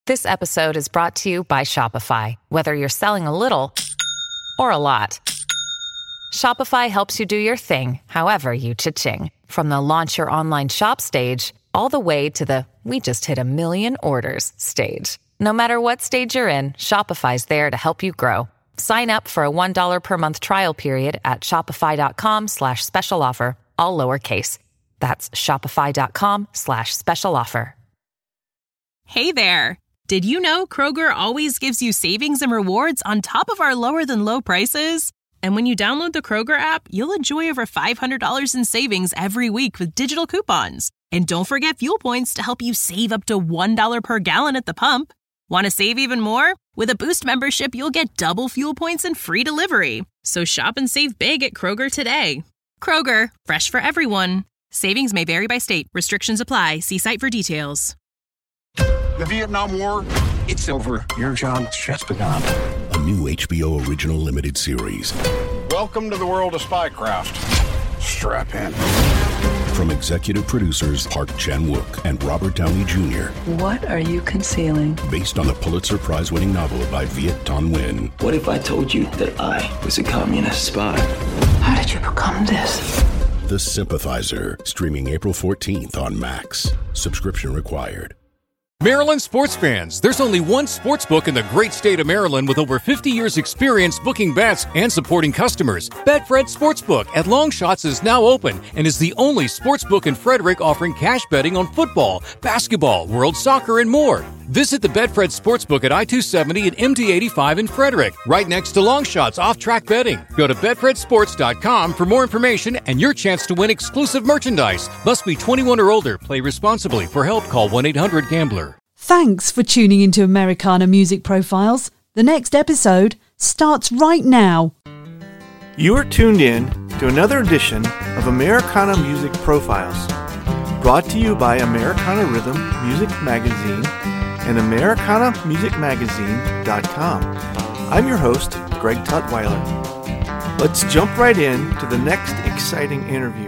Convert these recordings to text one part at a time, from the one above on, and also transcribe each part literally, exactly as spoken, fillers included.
This episode is brought to you by Shopify. Whether you're selling a little or a lot, Shopify helps you do your thing, however you cha-ching. From the launch your online shop stage, all the way to the we just hit a million orders stage. No matter what stage you're in, Shopify's there to help you grow. Sign up for a one dollar per month trial period at shopify.com slash special offer, all lowercase. That's shopify.com slash special offer. Hey there! Did you know Kroger always gives you savings and rewards on top of our lower than low prices? And when you download the Kroger app, you'll enjoy over five hundred dollars in savings every week with digital coupons. And don't forget fuel points to help you save up to one dollar per gallon at the pump. Want to save even more? With a Boost membership, you'll get double fuel points and free delivery. So shop and save big at Kroger today. Kroger, fresh for everyone. Savings may vary by state. Restrictions apply. See site for details. The Vietnam War, it's over. Your job's just begun. A new H B O original limited series. Welcome to the world of spycraft. Strap in. From executive producers Park Chan-wook and Robert Downey Junior What are you concealing? Based on the Pulitzer Prize-winning novel by Viet Thanh Nguyen. What if I told you that I was a communist spy? How did you become this? The Sympathizer, streaming April fourteenth on Max. Subscription required. Maryland sports fans, there's only one sports book in the great state of Maryland with over fifty years experience booking bets and supporting customers. Betfred Sportsbook at Longshots is now open and is the only sportsbook in Frederick offering cash betting on football, basketball, world soccer, and more. Visit the Betfred Sportsbook at I two seventy and M D eighty-five in Frederick, right next to Longshots off-track betting. Go to betfred sports dot com for more information and your chance to win exclusive merchandise. Must be twenty-one or older. Play responsibly. For help, call one eight hundred gambler. Thanks for tuning into Americana Music Profiles. The next episode starts right now. You are tuned in to another edition of Americana Music Profiles, brought to you by Americana Rhythm Music Magazine and Americana Music Magazine dot com. I'm your host, Greg Tutwiler. Let's jump right in to the next exciting interview.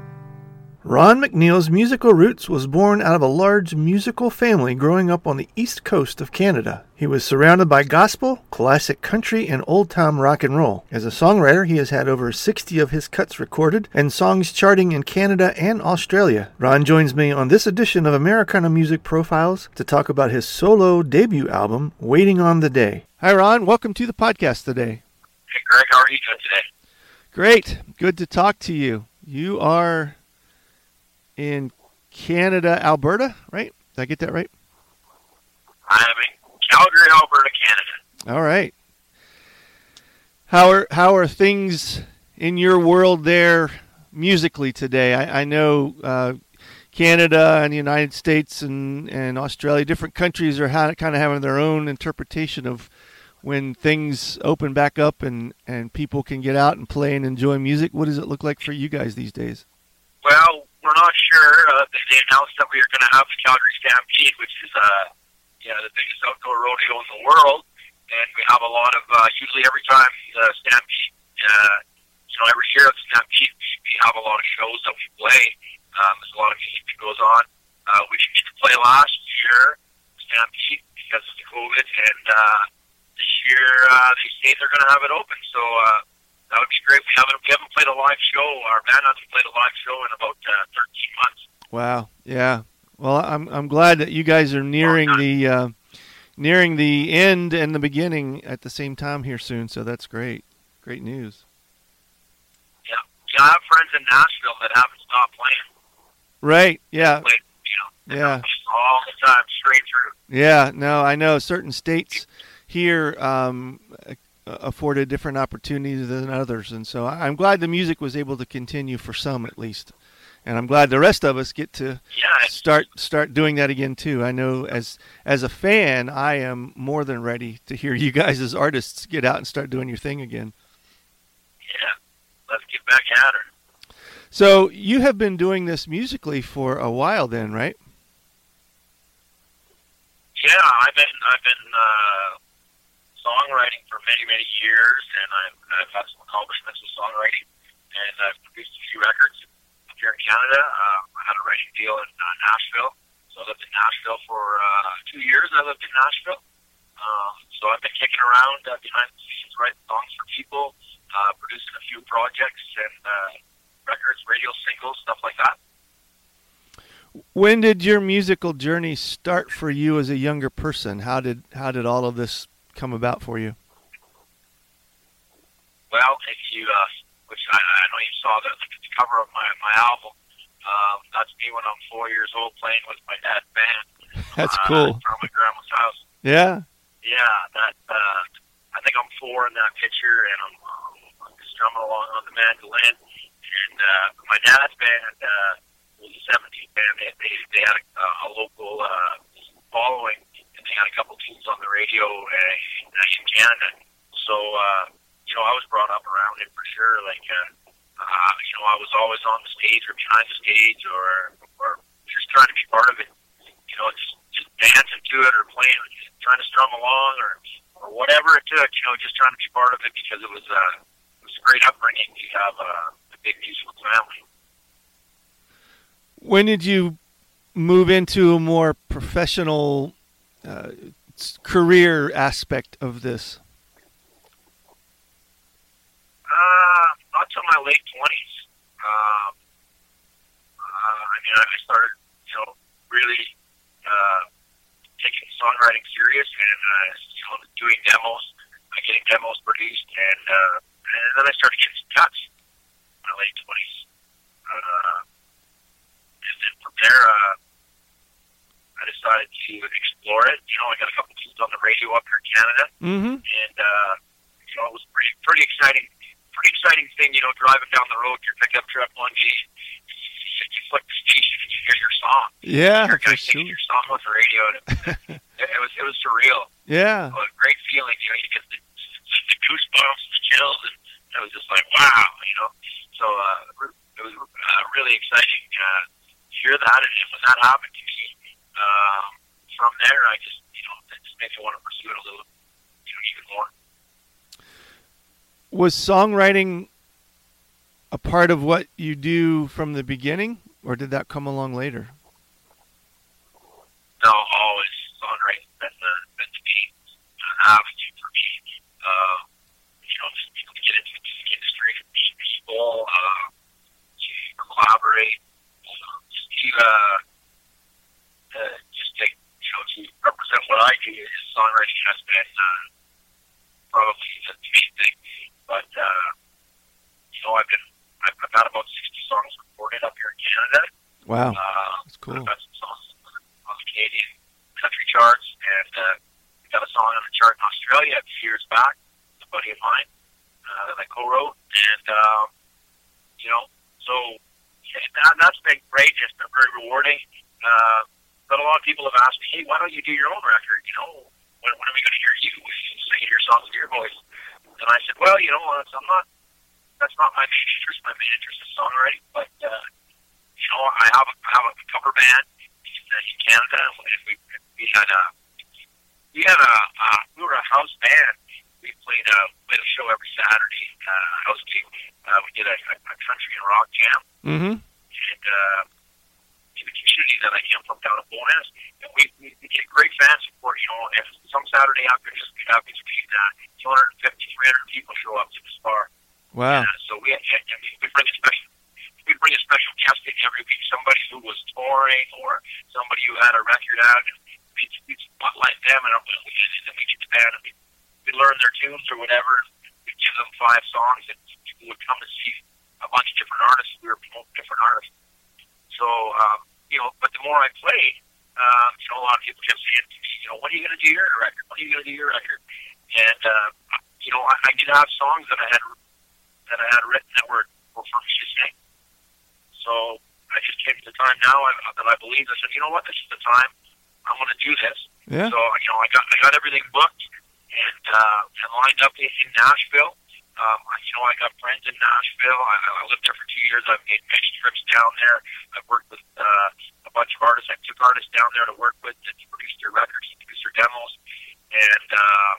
Ron McNeil's musical roots was born out of a large musical family growing up on the east coast of Canada. He was surrounded by gospel, classic country, and old-time rock and roll. As a songwriter, he has had over sixty of his cuts recorded and songs charting in Canada and Australia. Ron joins me on this edition of Americana Music Profiles to talk about his solo debut album, Waiting on the Day. Hi, Ron. Welcome to the podcast today. Hey, Greg. How are you doing today? Great. Good to talk to you. You are in Canada, Alberta, right? Did I get that right? I am in Calgary, Alberta, Canada. All right. How are how are things in your world there musically today? I, I know uh, Canada and the United States and, and Australia, different countries are ha- kind of having their own interpretation of when things open back up and, and people can get out and play and enjoy music. What does it look like for you guys these days? Well, we're not sure. Uh, they, they announced that we are going to have the Calgary Stampede, which is uh, yeah, the biggest outdoor rodeo in the world. And we have a lot of, uh, usually every time the Stampede, uh, you know, every year at the Stampede, we, we have a lot of shows that we play. Um, there's a lot of music that goes on. Uh, we didn't get to play last year, Stampede, because of the COVID. And uh, this year, uh, they say they're going to have it open. So, uh, that would be great. We haven't we haven't played a live show. Our band hasn't played a live show in about uh, thirteen months. Wow. Yeah. Well, I'm I'm glad that you guys are nearing the uh, nearing the end and the beginning at the same time here soon. So that's great. Great news. Yeah. Yeah. I have friends in Nashville that haven't stopped playing. Right. Yeah. Played, you know, yeah. All the time, straight through. Yeah. No, I know certain states here Um, afforded different opportunities than others, and so I'm glad the music was able to continue for some at least, and I'm glad the rest of us get to yeah. start start doing that again too. I know as as a fan, I am more than ready to hear you guys as artists get out and start doing your thing again. Yeah, let's get back at her. So you have been doing this musically for a while then, right? Yeah, I've been I've been uh, songwriting for many many years, and I've, I've had some accomplishments with songwriting, and I've produced a few records up here in Canada. Uh, I had a writing deal in uh, Nashville, So I lived in Nashville for uh, two years. I lived in Nashville. Um, so I've been kicking around uh, behind the scenes, writing songs for people, uh, producing a few projects and uh, records, radio singles, stuff like that. When did your musical journey start for you as a younger person? How did how did all of this come about for you? Well, if you, uh, which I, I know you saw the, the cover of my, my album, um, that's me when I'm four years old playing with my dad's band. That's uh, cool. From my grandma's house. Yeah. Yeah, that, uh, I think I'm four in that picture, and I'm, I'm just strumming along on the mandolin. And uh, my dad's band uh, was a seventies band. They, they, they had a, a local uh, following, and they had a couple tunes on the radio uh, in, in Canada. So, uh, you know, I was brought up around it for sure. Like, uh, uh, you know, I was always on the stage or behind the stage, or or just trying to be part of it. You know, just just dancing to it or playing, just trying to strum along, or or whatever it took. You know, just trying to be part of it because it was uh, it was a great upbringing to have uh, a big musical family. When did you move into a more professional uh, career aspect of this? Uh, not till my late twenties. Um, uh, I mean, I started, you know, really uh, taking songwriting serious, and uh, you know, doing demos, uh, getting demos produced, and uh, and then I started getting some cuts in my late twenties. Uh, and then from there, uh, I decided to explore it. You know, I got a couple tunes on the radio up here in Canada, mm-hmm. and uh, you know, it was pretty pretty exciting. Pretty exciting thing, you know, driving down the road, your pickup truck one day, you, you flick the station and you hear your song. Yeah, you hear for guys sure. singing your song with the radio. And it, it, it was it was surreal. Yeah. It was a great feeling, you know, you get the, the goosebumps, the chills, and it was just like, wow, you know. So uh, it was uh, really exciting uh, to hear that, and when that happened to me, um, from there, I just, you know, it just made me want to pursue it a little, you know, even more. Was songwriting a part of what you do from the beginning, or did that come along later? No, always songwriting been the been the main avenue for me. Uh, you know, just to get into the music industry, to meet people, uh, to collaborate, just to uh, uh, just to you know to represent what I do. Songwriting has been uh, probably the main thing. But, uh, you know, I've been, I've, I've got about sixty songs recorded up here in Canada. Wow. Uh, That's cool. I've got some songs on the Canadian country charts, and uh, I got a song on the chart in Australia a few years back, a buddy of mine, uh, that I co-wrote. And, um, you know, so yeah, that, that's been great. It's been very rewarding. Uh, but a lot of people have asked me, hey, why don't you do your own record? You know, when, when are we going to hear you singing your songs with your voice? And I said, well, you know, I'm not, that's not my main interest. My main interest is songwriting. But, uh, you know, I have a, I have a cover band in, in Canada. And we, we had a, we had a, uh, we were a house band. We played a, played a show every Saturday, uh, house gig. Uh, we did a, a, a country and rock jam. Mm-hmm. And, uh, in the community that I came from down in Bowness. And we, we, we get great fan support, you know, and some Saturday afternoons we have between uh, two hundred fifty, three hundred people show up to this bar. Wow. And, uh, so we, and we bring a special, we bring a special guest in every week, somebody who was touring or somebody who had a record out, and we, we spotlight them, and, we, and then we get the band, and we, we learn their tunes or whatever, we give them five songs, and people would come to see a bunch of different artists. We were promoting different artists. So, um, you know, but the more I played, uh, you know, a lot of people kept saying to me, you know, when are you going to do your record? When are you going to do your record? And, uh, you know, I, I did have songs that I had that I had written that were, were for me to sing. So I just came to the time now I, that I believe. I said, you know what, this is the time. I'm going to do this. Yeah. So, you know, I got I got everything booked and, uh, and lined up in, in Nashville. Um, you know, I got friends in Nashville. I, I lived there for two years. I've made many trips down there. I've worked with uh, a bunch of artists. I took artists down there to work with and produce their records, produce their demos. And uh,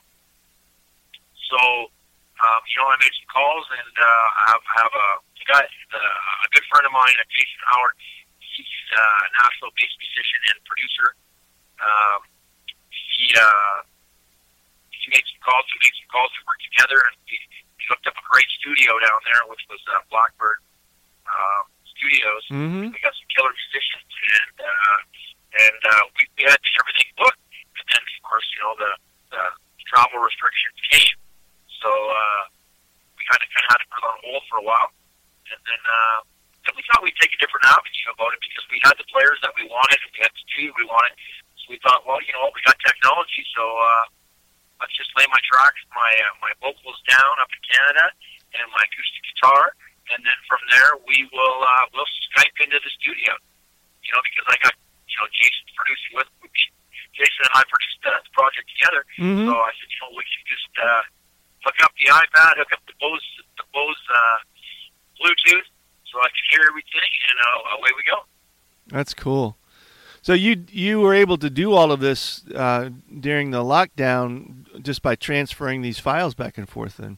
so, um, you know, I made some calls, and uh, I have, I have a guy, uh, a good friend of mine, Jason Howard. He's uh, Nashville-based musician and producer. Um, he uh, he made some calls. We made some calls to work together, and we, we hooked up a great studio down there, which was uh, Blackbird uh, Studios. Mm-hmm. We got some killer musicians, and uh, and uh, we, we had everything booked. And then, of course, you know, the, the travel restrictions came, so uh, we kind of kind of had to put it on hold for a while, and then. Uh, Then we thought we'd take a different avenue about it because we had the players that we wanted and we had the studio we wanted. So we thought, well, you know, we got technology, so uh, let's just lay my tracks, my uh, my vocals down up in Canada, and my acoustic guitar, and then from there we will uh, we'll Skype into the studio. You know, because I got you know Jason producing with me. Jason and I produced uh, the project together. Mm-hmm. So I said, you know, we can just uh, hook up the iPad, hook up the Bose the Bose uh, Bluetooth. So I could hear everything, and uh, away we go. That's cool. So you you were able to do all of this uh, during the lockdown just by transferring these files back and forth, then?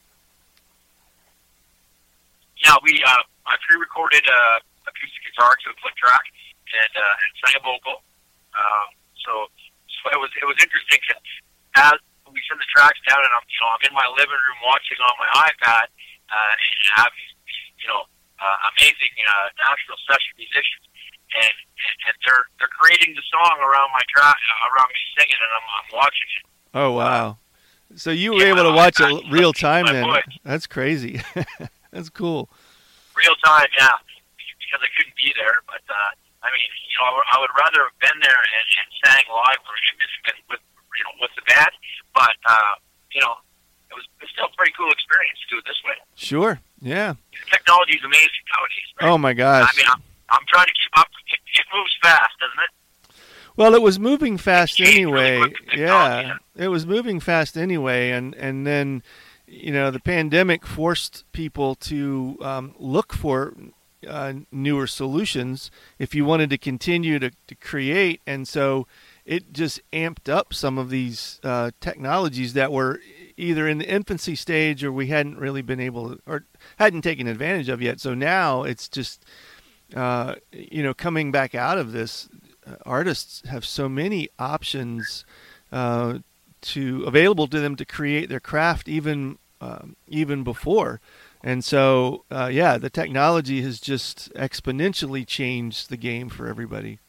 Yeah, we uh, I pre-recorded uh, acoustic guitar to a click track and uh, and sang a vocal. Um, so so it was it was interesting because as we send the tracks down, and I'm you know I'm in my living room watching on my iPad, uh, and have you know. Uh, amazing uh, Nashville session musicians, and and they're they're creating the song around my track, uh, around me singing, and I'm, I'm watching it. Oh wow! Uh, so you were yeah, able to watch I, it real time then? Boy. That's crazy. That's cool. Real time, yeah, because I couldn't be there. But uh, I mean, you know, I would rather have been there and, and sang live or been with you know with the band. But uh, you know, it was it's still a pretty cool experience to do it this way. Sure. Yeah. Technology is amazing nowadays. Right? Oh my gosh! I mean, I'm, I'm trying to keep up. It, it moves fast, doesn't it? Well, it was moving fast anyway. Really yeah, yeah, it was moving fast anyway, and and then, you know, the pandemic forced people to um, look for uh, newer solutions if you wanted to continue to, to create, and so it just amped up some of these uh, technologies that were either in the infancy stage or we hadn't really been able to, or hadn't taken advantage of yet. So now it's just, uh, you know, coming back out of this, uh, artists have so many options uh, to available to them to create their craft even um, even before. And so, uh, yeah, the technology has just exponentially changed the game for everybody.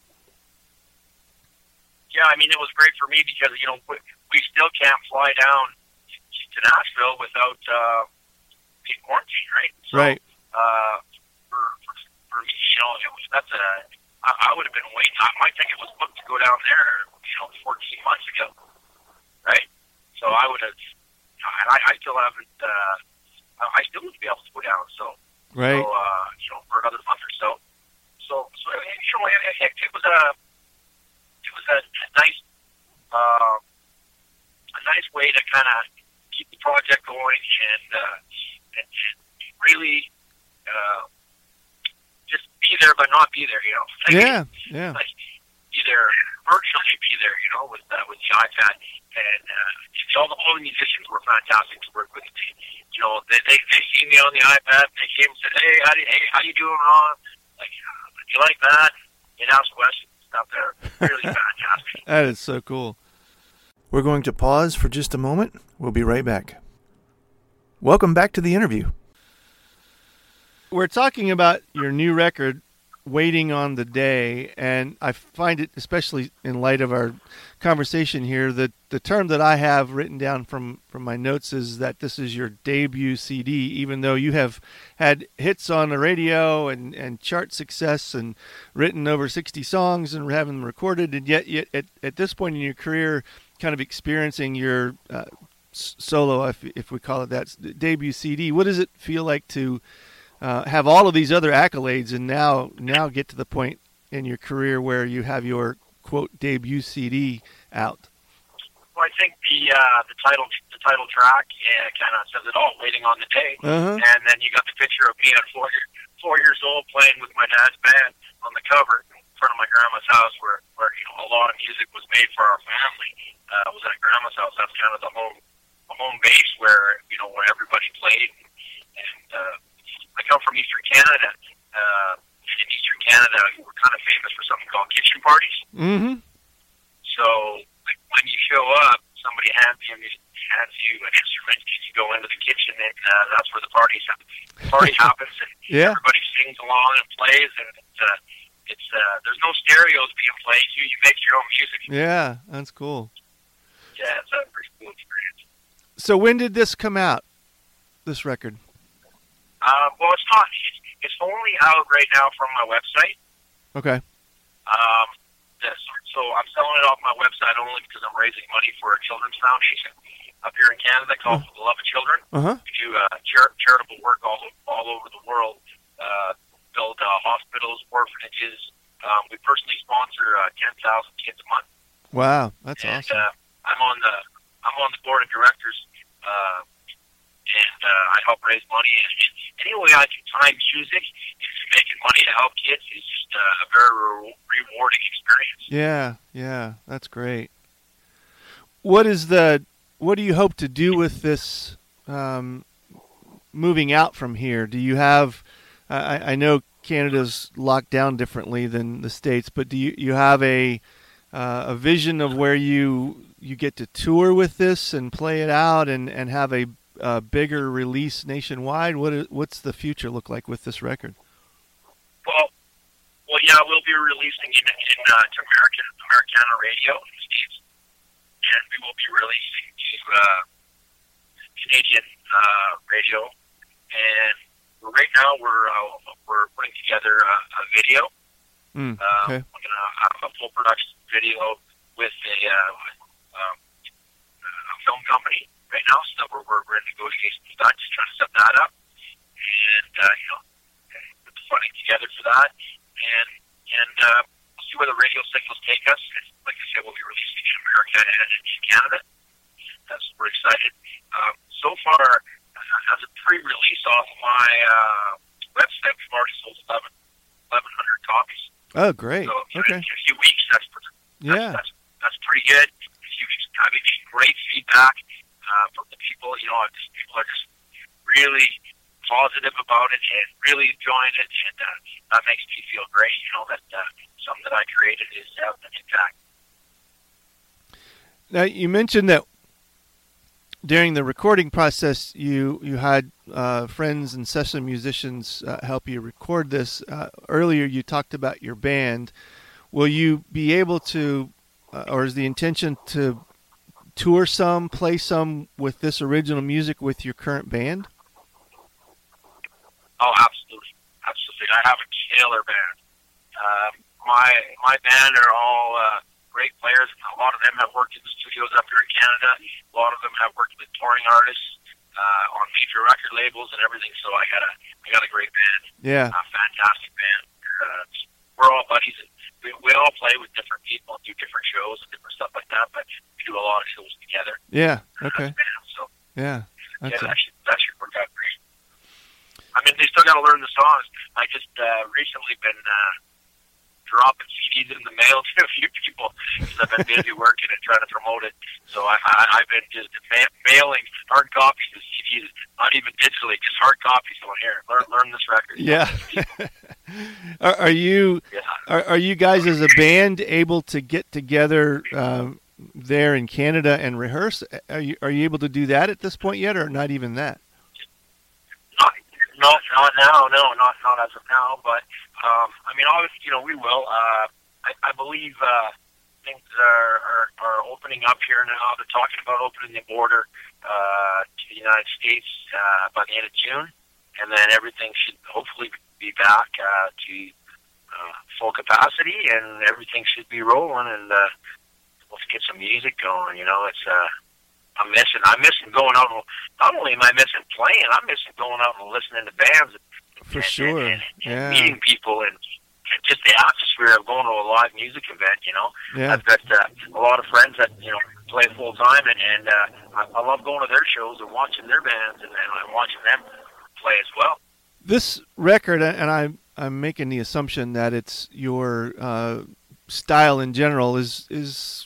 Yeah, I mean, it was great for me because, you know, we, we still can't fly down to Nashville without uh, being quarantined, right? So, right. Uh, for, for for me, you know, it was that's a I, I would have been waiting. My ticket was booked to go down there, you know, fourteen months ago, right? So I would have, and I, I still haven't. Uh, I still would be able to go down. So, right. So, uh, you know, for another month or so. So, so you know, it, it, it was a it was a, a nice uh, a nice way to kind of keep the project going and, uh, and, and really uh, just be there but not be there, you know. Like, yeah, yeah. Like either virtually be there, you know, with uh, with the iPad. And uh, all the all the musicians were fantastic to work with. You know, they they, they see me on the iPad. They came and said, "Hey, how do you, hey, how you doing, Ron? Like, do you like that?" And ask questions and stuff. They're really fantastic. That is so cool. We're going to pause for just a moment. We'll be right back. Welcome back to the interview. We're talking about your new record, Waiting on the Day, and I find it, especially in light of our conversation here, that the term that I have written down from, from my notes is that this is your debut C D, even though you have had hits on the radio and, and chart success and written over sixty songs and having them recorded, and yet, yet at, at this point in your career, kind of experiencing your uh, solo, if, if we call it that, debut C D. What does it feel like to Uh, have all of these other accolades and now now get to the point in your career where you have your, quote, debut C D out? Well, I think the uh, the title the title track yeah, kind of says it all, Waiting on the Day. Uh-huh. And then you got the picture of me at four, four years old playing with my dad's band on the cover in front of my grandma's house where, where you know, a lot of music was made for our family. Uh, it was at grandma's house. That's kind of the home, the home base where, you know, where everybody played. And, uh, I come from Eastern Canada, uh, in Eastern Canada, we're kind of famous for something called kitchen parties. Mm-hmm. So like, when you show up, somebody hands you hands you an instrument, and you go into the kitchen, and uh, that's where the party party happens, and yeah. everybody sings along and plays, and it's, uh, it's uh, there's no stereos being played. You you make your own music. Yeah, that's cool. Yeah, it's a pretty cool experience. So when did this come out? This record? Uh, well, it's not. It's, it's only out right now from my website. Okay. Um, this, so I'm selling it off my website only because I'm raising money for a children's foundation up here in Canada called For the Love of Children. Uh-huh. We do uh, char- charitable work all all over the world. Uh, build uh, hospitals, orphanages. Um, we personally sponsor uh, ten thousand kids a month. Wow, that's and, awesome. Uh, I'm on the I'm on the board of directors, uh, and uh, I help raise money. And, and any way I can time music into making money to help kids is just uh, a very re- rewarding experience. Yeah, yeah, that's great. What is the what do you hope to do with this um, moving out from here? Do you have I, I know Canada's locked down differently than the States, but do you, you have a uh, a vision of where you you get to tour with this and play it out and, and have a, a bigger release nationwide? What is, what's the future look like with this record? Well, well, yeah, we'll be releasing in, in uh, to American Americana radio in the States, and we will be releasing to uh, Canadian uh, radio. And right now, we're uh, we're putting together a, a video. Mm, okay. Um, we're gonna have a full production video with a, uh, um, a film company right now, so we're we're, we're in negotiations with that, just trying to set that up, and uh, you know, put the funding together for that, and and uh, we'll see where the radio signals take us. And like I said, we'll be releasing in America and in Canada. That's we're excited. Um, so far, uh, as a pre-release off my uh, website, we've already sold eleven hundred copies. Oh, great. So, you know, okay. in a few weeks, that's that's, yeah. that's that's pretty good. In a few weeks, I've been getting great feedback uh, from the people. You know, just, people are just really positive about it and really enjoying it, and uh, that makes me feel great. You know, that uh, something that I created is having an impact. Now, you mentioned that during the recording process, you you had uh, friends and session musicians uh, help you record this. Uh, earlier, you talked about your band. Will you be able to, uh, or is the intention to tour some, play some with this original music with your current band? Oh, absolutely, absolutely. I have a killer band. Uh, my my band are all uh, great players. A lot of them have worked in the studios up here in Canada. A lot of them have worked with touring artists uh, on major record labels and everything. So I got a I got a great band. Yeah, a fantastic band. Uh, we're all buddies. And we we all play with different people and do different shows and different stuff like that. But we do a lot of shows together. Yeah. Okay. Band, so yeah. That's yeah, a... that should that should work out great. I mean, they still got to learn the songs. I just uh, recently been. Uh, dropping C Ds in the mail to a few people because I've been busy working and trying to promote it. So I, I, I've been just ma- mailing hard copies of C Ds, not even digitally, just hard copies. So here, learn learn this record. Yeah. are, are you yeah. are, are you guys as a band able to get together um, there in Canada and rehearse? Are you are you able to do that at this point yet, or not even that? Not not not now. No, not not as of now, but. Um, I mean, obviously, you know, we will. Uh, I, I believe uh, things are, are, are opening up here now. They're talking about opening the border uh, to the United States uh, by the end of June, and then everything should hopefully be back uh, to uh, full capacity, and everything should be rolling, and uh, let's get some music going. You know, it's uh, I'm missing. I'm missing going out. Not only am I missing playing, I'm missing going out and listening to bands. For and, sure, and, and yeah. meeting people and just the atmosphere of going to a live music event. You know, yeah. I've got uh, a lot of friends that you know play full time, and, and uh, I, I love going to their shows and watching their bands and, and watching them play as well. This record, and I, I'm making the assumption that it's your uh, style in general, is is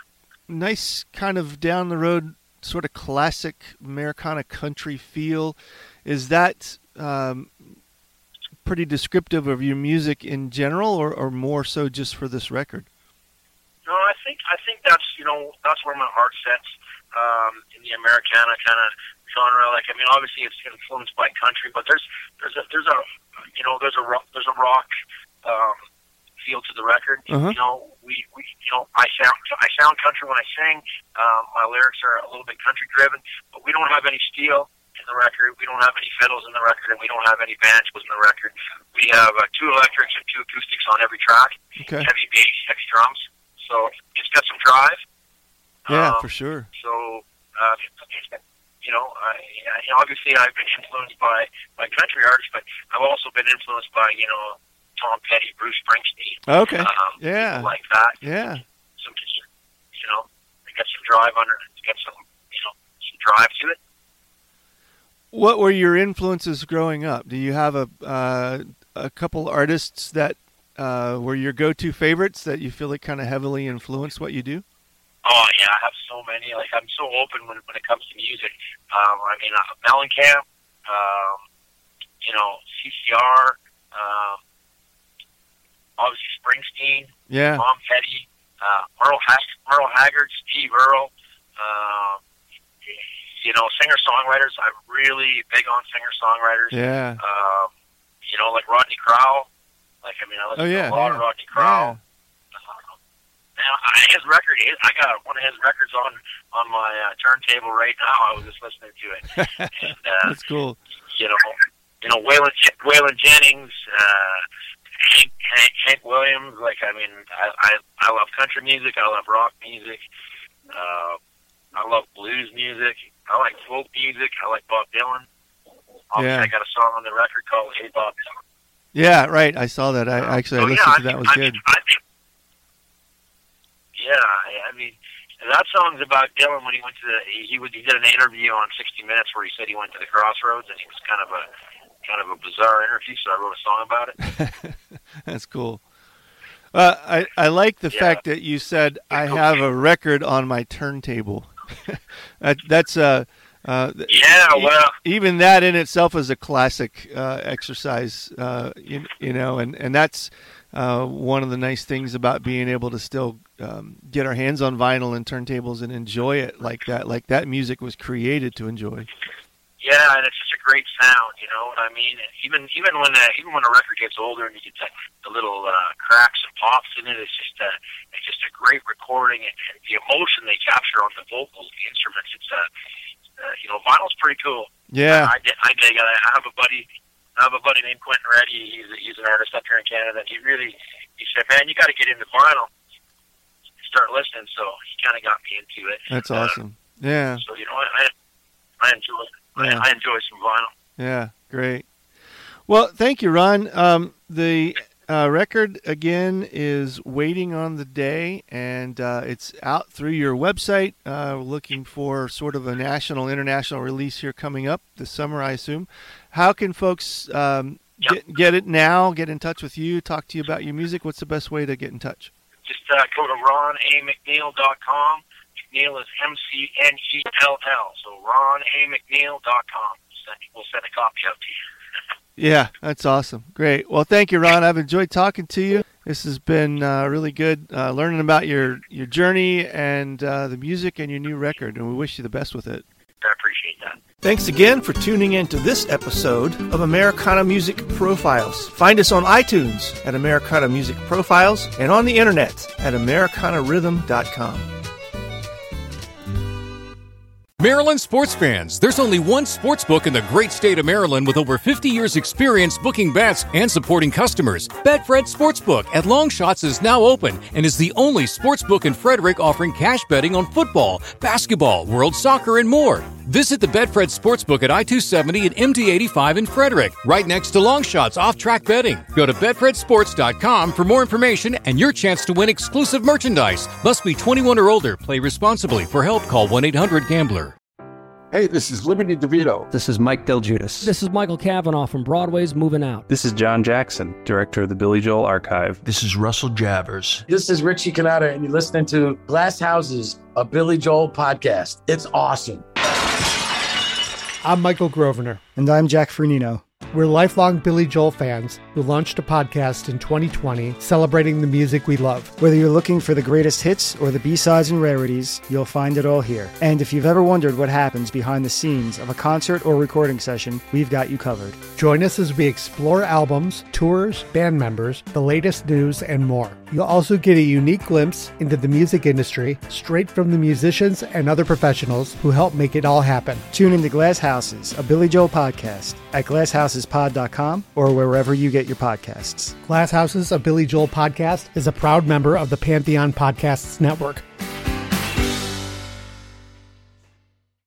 nice, kind of down the road, sort of classic Americana country feel. Is that um, pretty descriptive of your music in general, or, or more so just for this record? No, I think I think that's you know that's where my heart sets um, in the Americana kind of genre. Like I mean, obviously it's influenced by country, but there's there's a there's a you know there's a rock, there's a rock um, feel to the record. Uh-huh. You know, we, we you know I sound I sound country when I sing. Um, my lyrics are a little bit country driven, but we don't have any steel in the record. We don't have any fiddles in the record, and we don't have any banjos in the record. We have uh, two electrics and two acoustics on every track. Okay. Heavy bass, heavy drums. So it's got some drive. Yeah, um, for sure. So, uh, you know, I, I, obviously I've been influenced by, by country artists, but I've also been influenced by, you know, Tom Petty, Bruce Springsteen. Okay. Um, yeah. Like that. Yeah. Some, you know, it got some drive under it. It's got some, you know, some drive to it. What were your influences growing up? Do you have a uh, a couple artists that uh, were your go-to favorites that you feel like kind of heavily influenced what you do? Oh yeah, I have so many. Like I'm so open when when it comes to music. Um, I mean, uh, Mellencamp, um, you know, C C R, um, obviously Springsteen, yeah, Tom Petty, uh, Merle, Hag- Merle Haggard, Steve Earle. Uh, you know, singer-songwriters. I'm really big on singer-songwriters. Yeah. Um, you know, like Rodney Crowell. Like I mean, I listen oh, yeah, to a lot yeah. of Rodney Crowell. Yeah. Now, his record, I got one of his records on on my uh, turntable right now. I was just listening to it. And, uh, That's cool. You know, you know, Waylon, Waylon Jennings, uh, Hank, Hank, Hank Williams. Like, I mean, I, I I love country music. I love rock music. Uh, I love blues music. I like folk music. I like Bob Dylan. Obviously, Yeah. I got a song on the record called "Hey Bob Dylan." Yeah, right. I saw that. I actually So, I listened yeah, to that. I It was I good. Mean, I think, yeah, I mean, that song's about Dylan when he went to the, he, he, would, he did an interview on sixty minutes where he said he went to the Crossroads, and it was kind of a kind of a bizarre interview, so I wrote a song about it. That's cool. Uh, I, I like the Yeah. fact that you said I have a record on my turntable. that, that's uh, uh, Yeah, e- well, even that in itself is a classic uh, exercise, uh, you, you know, and, and that's uh, one of the nice things about being able to still um, get our hands on vinyl and turntables and enjoy it like that. Like that music was created to enjoy. yeah, and it's just a great sound, you know what I mean? And even even when uh, even when a record gets older and you get the, the little uh, cracks and pops in it, it's just a it's just a great recording, and, and the emotion they capture on the vocals, the instruments. It's a uh, uh, you know, vinyl's pretty cool. Yeah. I, I, dig- I dig it. I have a buddy. I have a buddy named Quentin Reddy. He's a, he's an artist up here in Canada. He really he said, "Man, you got to get into vinyl. Start listening." So he kind of got me into it. That's Uh, awesome. Yeah. So you know, I I enjoy it. Yeah. I, I enjoy some vinyl. Yeah, great. Well, thank you, Ron. Um, the uh, record, again, is Waiting on the Day, and uh, it's out through your website. Uh, looking for sort of a national, international release here coming up this summer, I assume. How can folks um, Yep. get, get it now, get in touch with you, talk to you about your music? What's the best way to get in touch? Just uh, go to ron a mcneil dot com. McNeil is M C N E L L. So ron a mcneil dot com. We'll send a copy out to you. Yeah, that's awesome. Great. Well, thank you, Ron. I've enjoyed talking to you. This has been uh, really good uh, learning about your, your journey and uh, the music and your new record, and we wish you the best with it. I appreciate that. Thanks again for tuning in to this episode of Americana Music Profiles. Find us on iTunes at Americana Music Profiles and on the internet at americana rhythm dot com. Maryland sports fans, there's only one sports book in the great state of Maryland with over fifty years experience booking bets and supporting customers. Betfred Sportsbook at Longshots is now open and is the only sportsbook in Frederick offering cash betting on football, basketball, world soccer, and more. Visit the Betfred Sportsbook at I two seventy and M D eighty-five in Frederick, right next to Longshots off-track betting. Go to betfred sports dot com for more information and your chance to win exclusive merchandise. Must be twenty-one or older. Play responsibly. For help, call one eight hundred gambler. Hey, this is Liberty DeVito. This is Mike Del Giudice. This is Michael Cavanaugh from Broadway's Moving Out. This is John Jackson, director of the Billy Joel Archive. This is Russell Javers. This is Richie Canada, and you're listening to Glass Houses, a Billy Joel podcast. It's awesome. I'm Michael Grosvenor. And I'm Jack Fernino. We're lifelong Billy Joel fans who launched a podcast in twenty twenty celebrating the music we love. Whether you're looking for the greatest hits or the B-sides and rarities, you'll find it all here. And if you've ever wondered what happens behind the scenes of a concert or recording session, we've got you covered. Join us as we explore albums, tours, band members, the latest news, and more. You'll also get a unique glimpse into the music industry straight from the musicians and other professionals who help make it all happen. Tune into Glass Houses, a Billy Joel podcast at glass houses pod dot com or wherever you get your podcasts. Glass Houses, a Billy Joel podcast is a proud member of the Pantheon Podcasts Network.